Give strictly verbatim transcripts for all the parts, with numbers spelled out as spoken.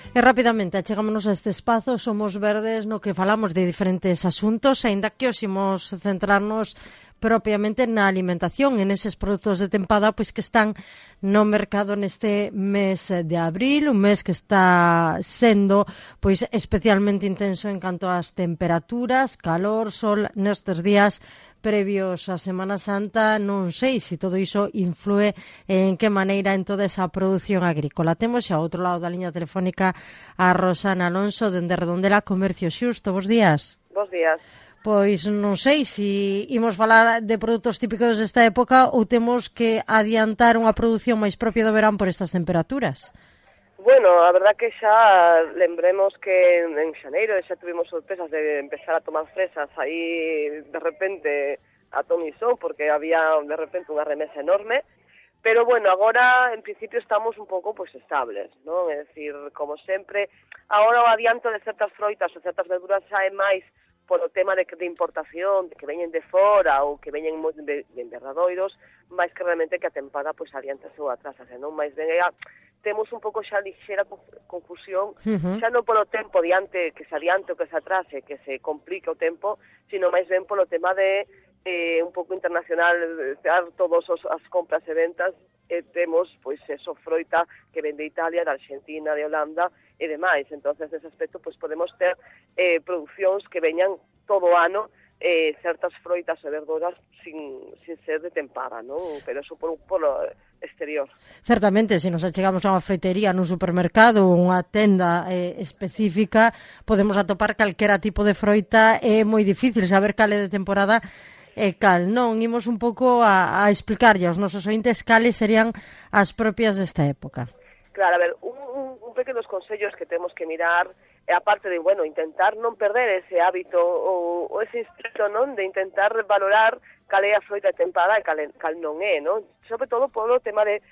E rapidamente achegámonos a este espazo, Somos Verdes, no que falamos de diferentes asuntos, aínda que hoxe imos centrarnos propiamente na alimentación, en eses produtos de tempada pois que están no mercado neste mes de abril, un mes que está sendo pois especialmente intenso en canto ás temperaturas, calor, sol nestes días previos á Semana Santa. Non sei se todo iso influe en que maneira en toda esa produción agrícola. Temos xa ao outro lado da liña telefónica a Rosana Alonso dende Redondela Comercio Xusto. Bos días. Bos días. Pois non sei se imos falar de produtos típicos desta época ou temos que adiantar unha produción máis propia do verán por estas temperaturas. Bueno, a verdad que xa lembremos que en xaneiro xa tuvimos sorpresas de empezar a tomar fresas aí de repente a Tomisón porque había de repente unha remesa enorme, pero bueno, agora en principio estamos un pouco pois estables, non? É dicir, como sempre, agora o adianto de certas froitas ou certas verduras xa é máis polo tema de, de importación, de que veñen de fora ou que veñen de, de invernadoiros, máis que realmente que a tempada pois adiantase ou atrasase, non? Mais ben, ya, temos un pouco xa lixera confusión, uh-huh. xa non polo tempo diante que se adiante ou que se atrase, que se complique o tempo, sino máis ben polo tema de eh, un pouco internacional, dar todos os, as compras e ventas, e temos, pois, eso, froita que ven de Italia, de Argentina, de Holanda e demais. Entonces, nese aspecto, pois, podemos ter eh, producións que veñan todo o ano eh, certas froitas e verduras sin, sin ser de tempada, non? Pero eso por, por o exterior. Certamente, se nos achegamos a unha froitería nun supermercado ou unha tenda eh, específica, podemos atopar calquera tipo de froita. É moi difícil saber cal é de temporada e cal non. Imos un pouco a, a explicarlle aos nosos ointes cales serían as propias desta época. Claro, a ver, un, un, un pequenos consellos que temos que mirar é a parte de, bueno, intentar non perder ese hábito ou, ou ese instinto, non, de intentar valorar cal é a froita tempada e cal, cal non é, non? Sobre todo polo tema de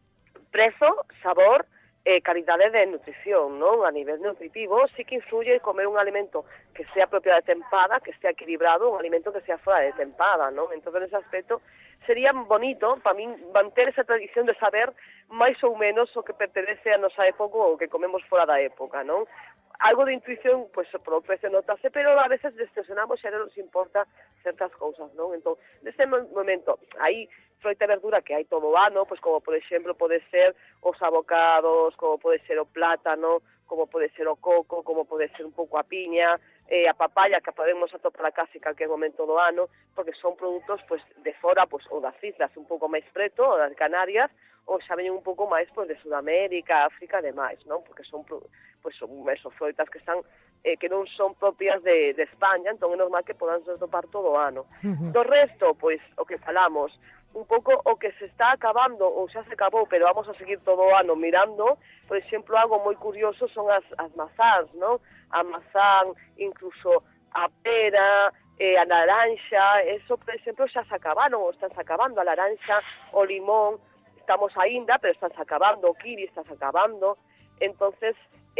prezo, sabor e calidade de nutrición, non? A nivel nutritivo, sí que influye comer un alimento que sea propio de tempada, que estea equilibrado, un alimento que sea fora de tempada, non? Entón, en ese aspecto, sería bonito, para min, manter esa tradición de saber máis ou menos o que pertenece a nosa época ou que comemos fora da época, non? Algo de intuición, pois, pues, por o precio notase, pero a veces distorsionamos e non nos importa certas cousas, non? Entón, neste momento, aí froita e verdura que hai todo o ano, pois como por exemplo pode ser os avocados, como pode ser o plátano, como pode ser o coco, como pode ser un pouco a piña, eh, a papaya que podemos atopar a casi calquer momento do ano, porque son produtos pois de fora, pois ou das islas un pouco máis preto, ou das Canarias, ou xa veñen un pouco máis pois de Sudamérica, África e demais, non? Porque son pois son esos froitas que están eh, que non son propias de, de España, entón é normal que podan atopar todo o ano. Uh-huh. Do resto, pois o que falamos, un pouco o que se está acabando ou xa se acabou, pero vamos a seguir todo o ano mirando. Por exemplo, algo moi curioso son as, as mazás, non? A mazán, incluso a pera, eh, a naranxa, eso, por exemplo, xa se acabaron ou están se acabando. A naranxa, o limón, estamos aínda, pero están se acabando, o kiwi está se acabando. Entonces,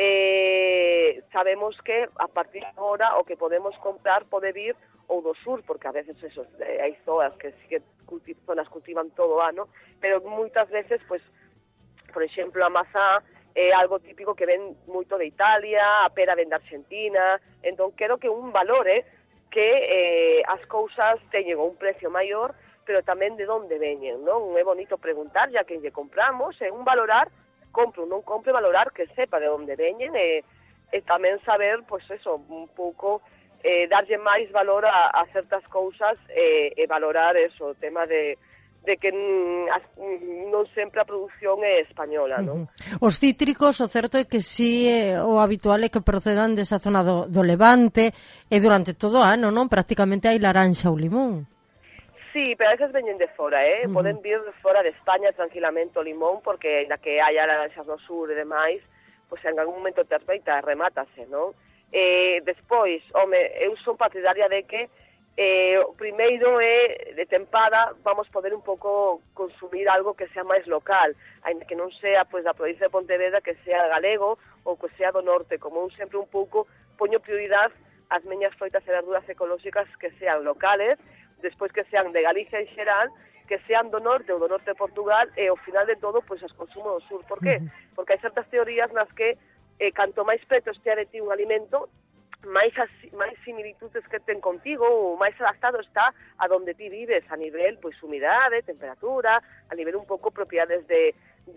eh, sabemos que a partir de agora o que podemos comprar pode vir ou do sur, porque a veces eso, eh, hai zonas que sí que culti- zonas cultivan todo o ano, pero moitas veces, pues, por exemplo, a mazá é algo típico que ven moito de Italia, a pera ven de Argentina, entón quero que un valore que eh, as cousas teñen un precio maior, pero tamén de onde veñen, non? É bonito preguntar, ya que lle compramos, é un valorar, compro, non compre, valorar que sepa de onde veñen e, e tamén saber, pois pues eso, un pouco eh, darlle máis valor a, a certas cousas e, e valorar eso, o tema de, de que mm, as, non sempre a produción é española, non? Uh-huh. Os cítricos, o certo é que si é o habitual é que procedan desa zona do, do Levante e durante todo o ano, non? Prácticamente hai laranxa ou limón. Sí, pero a veces veñen de fora, eh? Uh-huh. Poden vir de fora de España tranquilamente o limón, porque na que hai laranxas no sur e demais, pois en algún momento te aspeita, remátase, non? Eh, despois, home, eu son partidaria de que eh, o primeiro é de tempada, vamos poder un pouco consumir algo que sea máis local, ainda que non sea pois da provincia de Pontevedra, que sea galego ou que sea do norte, como un sempre un pouco poño prioridade ás meñas froitas e verduras ecolóxicas que sean locales, despois que sean de Galicia en xeral, que sean do norte ou do norte de Portugal, e ao final de todo, pois as consumo do sur. Por qué? Porque hai certas teorías nas que e canto máis preto estea de ti un alimento, máis, as, máis similitudes que ten contigo, ou máis adaptado está a donde ti vives, a nivel, pois, humidade, temperatura, a nivel un pouco propiedades de,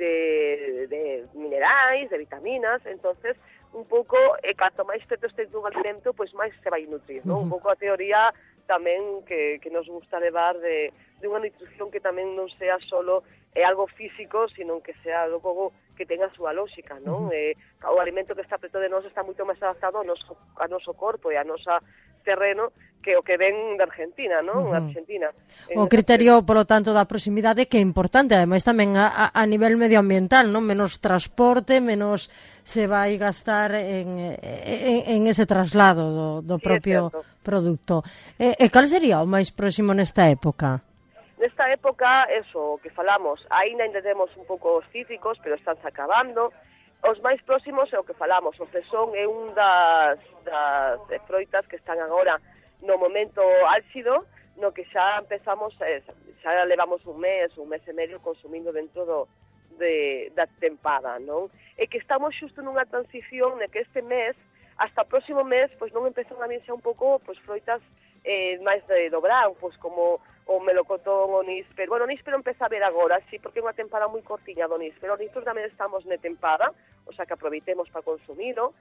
de, de minerais, de vitaminas, entonces un pouco, e canto máis preto este dun alimento, pois máis se vai nutrir, non? Uh -huh. Un pouco a teoría tamén que, que nos gusta levar de, de unha nutrición que tamén non sea solo é algo físico, sino que sea algo que tenga a súa lógica, non? Uh -huh. eh, o alimento que está preto de nós está moito máis adaptado ao noso, ao noso corpo e ao noso terreno que o que ven de Argentina, non? Uh -huh. Argentina. O criterio, polo tanto, da proximidade que é importante, ademais tamén a, a nivel medioambiental, non? Menos transporte, menos se vai gastar en, en, en ese traslado do, do propio sí, produto. E, e cal sería o máis próximo nesta época? Nesta época, eso, o que falamos, aínda ainda temos un pouco os cítricos, pero están se acabando. Os máis próximos é o que falamos, o fresón é un das, das froitas que están agora no momento álxido, no que xa empezamos, eh, xa levamos un mes, un mes e medio consumindo dentro do, de, da tempada, non? E que estamos xusto nunha transición de que este mes, hasta o próximo mes, pois non empezan a vir xa un pouco pois froitas eh, máis de do verán, pois como o melocotón, o níspero. Bueno, o níspero empeza a ver agora, sí, porque é unha tempada moi cortiña do níspero. O níspero tamén estamos na tempada, o sea que aproveitemos para consumilo.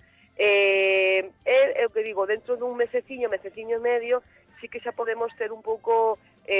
Eh, é, é o que digo, dentro dun meseciño, meseciño e medio, sí que xa podemos ter un pouco,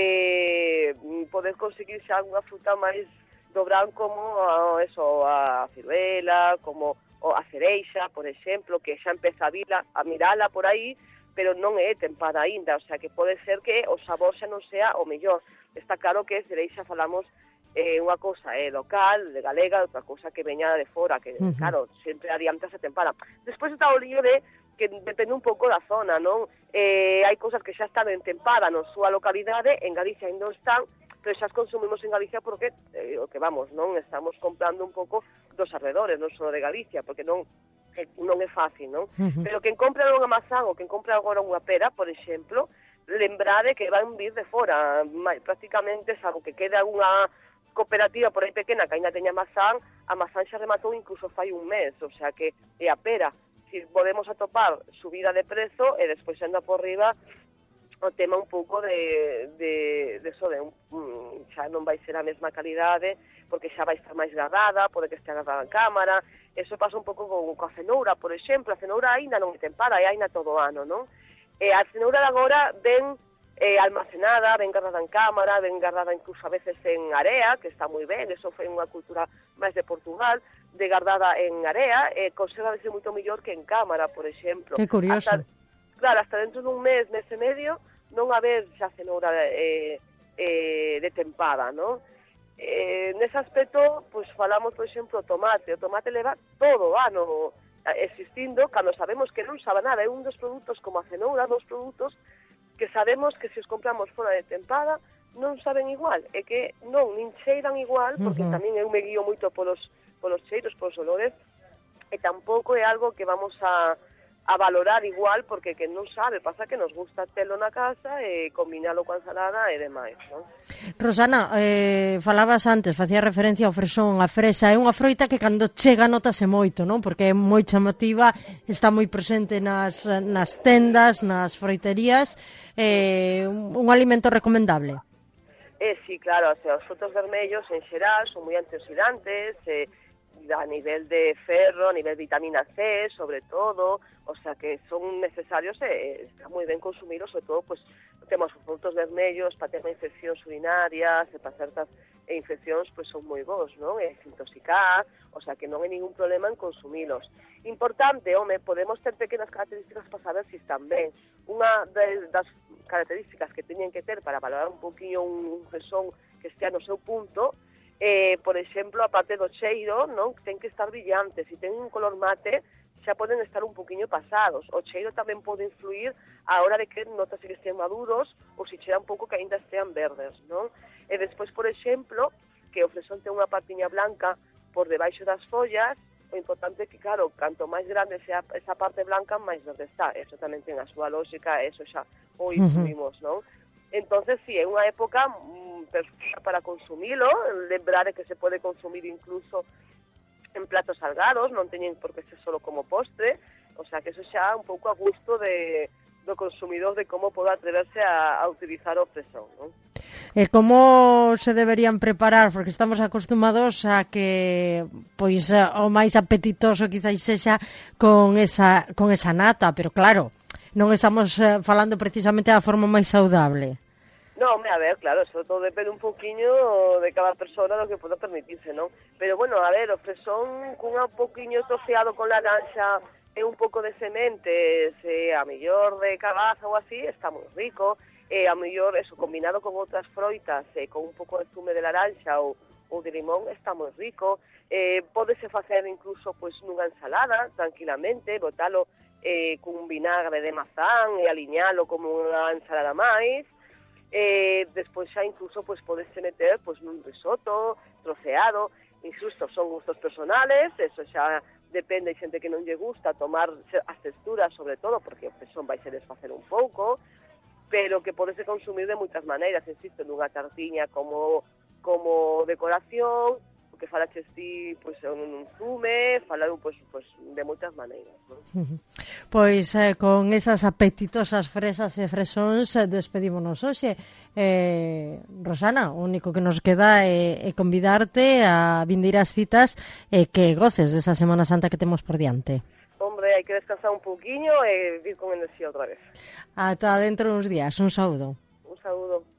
eh, poder conseguir xa unha fruta máis do verán como a, eso, a ciruela, como o a cereixa, por exemplo, que xa empeza a, vila, a mirala por aí, pero non é tempada aínda, o sea que pode ser que o sabor xa non sea o mellor. Está claro que cereixa falamos eh, unha cousa é eh, local, de galega, outra cousa que veña de fora, que uh -huh. claro, sempre adianta esa tempada. Despois está o lío de que depende un pouco da zona, non? Eh, hai cousas que xa están en tempada na súa localidade, en Galicia ainda non están, pero xa as consumimos en Galicia porque, eh, o que vamos, non? Estamos comprando un pouco dos arredores, non só de Galicia, porque non non é fácil, non? Uh -huh. Pero quen compra unha mazán ou quen compra agora unha pera, por exemplo, lembrade que van vir de fora, prácticamente, salvo que quede unha cooperativa por aí pequena que ainda teña mazán, a mazán xa rematou incluso fai un mes, o sea que é a pera. Si podemos atopar subida de prezo e despois anda por riba o tema un pouco de, de, de eso, de un, xa non vai ser a mesma calidade, porque xa vai estar máis gardada, pode que este agarrada en cámara. Eso pasa un pouco con, con a cenoura, por exemplo. A cenoura aínda non é tempada, é aínda todo ano, non? E a cenoura de agora ven eh, almacenada, ven gardada en cámara, ven gardada incluso a veces en area, que está moi ben, eso foi unha cultura máis de Portugal, de gardada en area, e eh, conserva a veces moito mellor que en cámara, por exemplo. Que curioso. Hasta, claro, hasta dentro dun mes, mes e medio, non haber xa cenoura eh, eh, de tempada, non? Eh, nese aspecto, pois falamos, por exemplo, o tomate. O tomate leva todo o ano existindo, cando sabemos que non sabe nada. É un dos produtos como a cenoura, dos produtos que sabemos que se os compramos fora de tempada non saben igual. É que non, nin cheiran igual, porque uh -huh. tamén eu me guío moito polos, polos cheiros, polos olores, e tampouco é algo que vamos a a valorar igual, porque que non sabe, pasa que nos gusta telo na casa e combinalo coa ensalada e demais, non? Rosana, eh, falabas antes, facía referencia ao fresón, a fresa, é unha froita que cando chega notase moito, non? Porque é moi chamativa, está moi presente nas, nas tendas, nas froiterías, eh, un, un alimento recomendable. Eh, sí, claro, o sea, os frutos vermellos en xeral son moi antioxidantes, eh, a nivel de ferro, a nivel de vitamina C, sobre todo, o sea que son necesarios e eh, está moi ben consumidos, sobre todo, pues, temos os frutos vermellos para ter infeccións urinarias e para certas infeccións, pues, son moi bons, non? E desintoxicar, o sea que non hai ningún problema en consumilos. Importante, home, podemos ter pequenas características para saber se si están ben. Unha das características que teñen que ter para valorar un poquinho un fresón que estea no seu punto, Eh, por exemplo, a parte do cheiro, non, ten que estar brillante. Se ten un color mate, xa poden estar un poquinho pasados. O cheiro tamén pode influir a hora de que notas que estén maduros ou se cheira un pouco que ainda estean verdes, non? E despois, por exemplo, que o fresón ten unha partiña blanca por debaixo das follas, o importante é que, claro, canto máis grande sea esa parte blanca, máis verde está. Eso tamén ten a súa lógica, eso xa o influimos, non? Entonces, sí, é unha época mm, perfecta para consumilo, lembrar que se pode consumir incluso en platos salgados, non teñen por que ser solo como postre, o sea que eso xa un pouco a gusto de, do consumidor de como pode atreverse a, a utilizar o fresón, non? E como se deberían preparar? Porque estamos acostumados a que pois o máis apetitoso quizás sexa con esa, con esa nata, pero claro, non estamos falando precisamente da forma máis saudable. No, hombre, a ver, claro, eso todo depende un poquinho de cada persona do que poda permitirse, non? Pero, bueno, a ver, o fresón cun un poquinho troceado con laranxa e un pouco de sementes, e a mellor de cabaza ou así, está moi rico. E a mellor, eso, combinado con outras froitas, e con un pouco de zume de laranxa ou, ou de limón, está moi rico. Eh, pódese facer incluso pois nunha ensalada, tranquilamente, botalo eh, cun vinagre de mazán e aliñalo como unha ensalada máis. Eh, despois xa incluso pois podese meter pois nun risotto troceado. Incluso son gustos personales, eso xa depende, xente que non lle gusta tomar as texturas, sobre todo, porque o fresón vai se desfacer un pouco, pero que podese consumir de moitas maneiras, insisto, nunha tartiña como como decoración, o que falaches ti, pois un zume, falar pois, pois de moitas maneiras, non? Pois eh, con esas apetitosas fresas e fresóns despedímonos hoxe. Eh, Rosana, o único que nos queda é, é convidarte a vindeiras citas e que goces desa Semana Santa que temos por diante. Hombre, hai que descansar un pouquiño e vir con enerxía outra vez. Ata dentro de uns días. Un saúdo. Un saúdo.